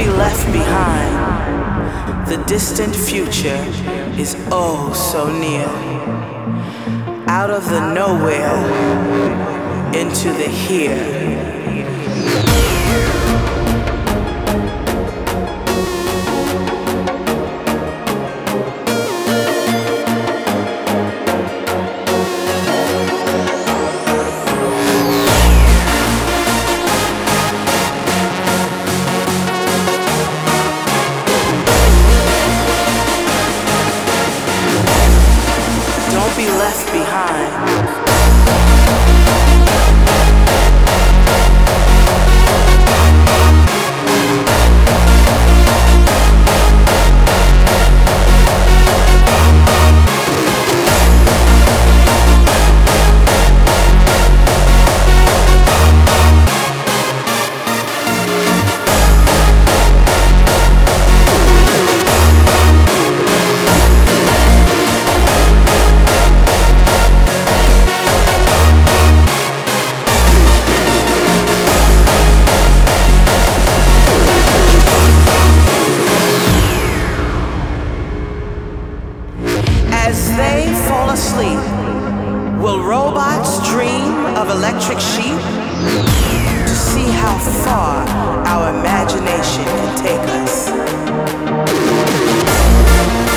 be left behind. The distant future is oh so near. Out of the nowhere into the here. Be left behind. As they fall asleep, will robots dream of electric sheep? To see how far our imagination can take us.